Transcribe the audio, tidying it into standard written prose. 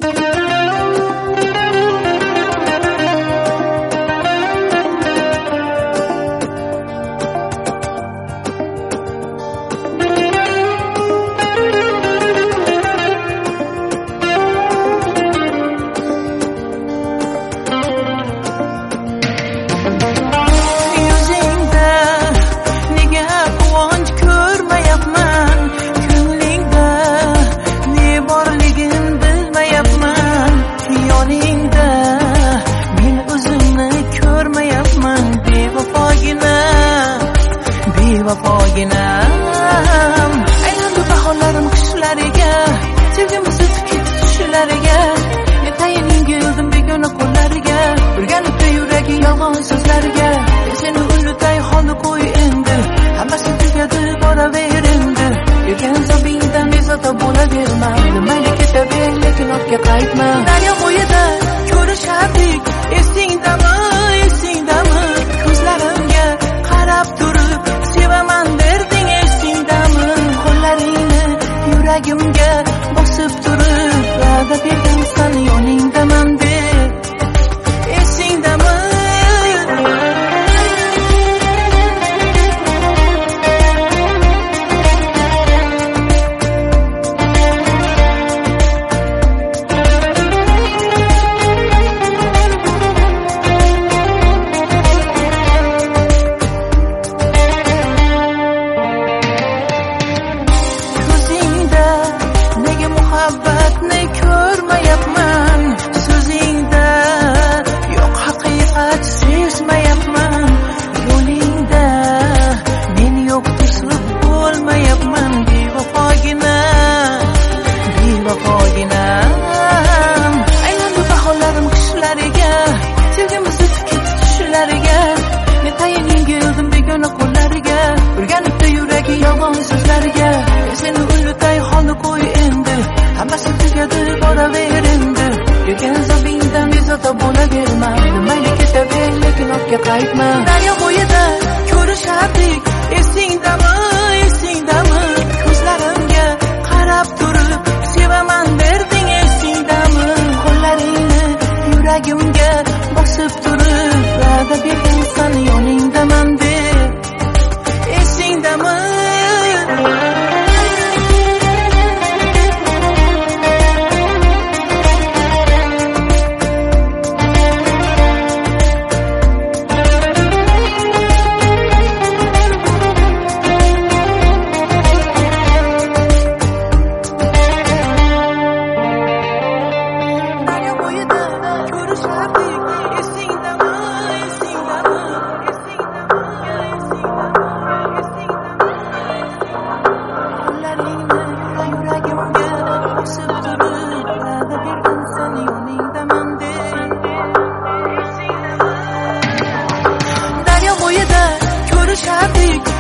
Bevafoginam aylandi bahorlarim qishlariga, sevgimiz o'tib ketdi tushlariga. Metayining yildim begona qo'llariga, urganibdi yuragi yolg'on so'zlariga. Seni ulutay holni qo'y endi, hammasi tugadi boraver endi. Yurgan zobingdan bezovta bo'laverma, mayli ketaver lekin ortga qaytma. Daryo bo'yida ko'rishardik, esingdami, esingdami? Ko'zlarimga qarab turib sevaman derding, esingdami? Qo'llaringni yuragimga bosib turib va'da bergansan yoningdaman deb, esingdami? Muhabbatni ko'rmayapman, so'zingda yo'q haqiqat sezmayapman. Yo'lingda men yo'q to'sib bo'lmayapman. Bevafoginam aylandi bahorlarim qishlariga, sevgimiz o'tib ketdi tushlariga. Metayining yildim begona qo'llariga, urganibdi yuragi yolg'on so'zlariga. Seni ulutay holni qo'y endi, hammasi tugadi boraver endi. Yurgan zobingdan bezovta bo'laverma, mayli ketaver lekin ortga qaytma. Daryo bo'yida ko'rishardik, esingdami, esingdami? Ko'zlarimga qarab turib sevaman derding, esingdami? Qo'llaringni yuragimga bosib turib va'da bergansan yoningdaman deb, esingdami? Daryo bo'yida ko'rishardik,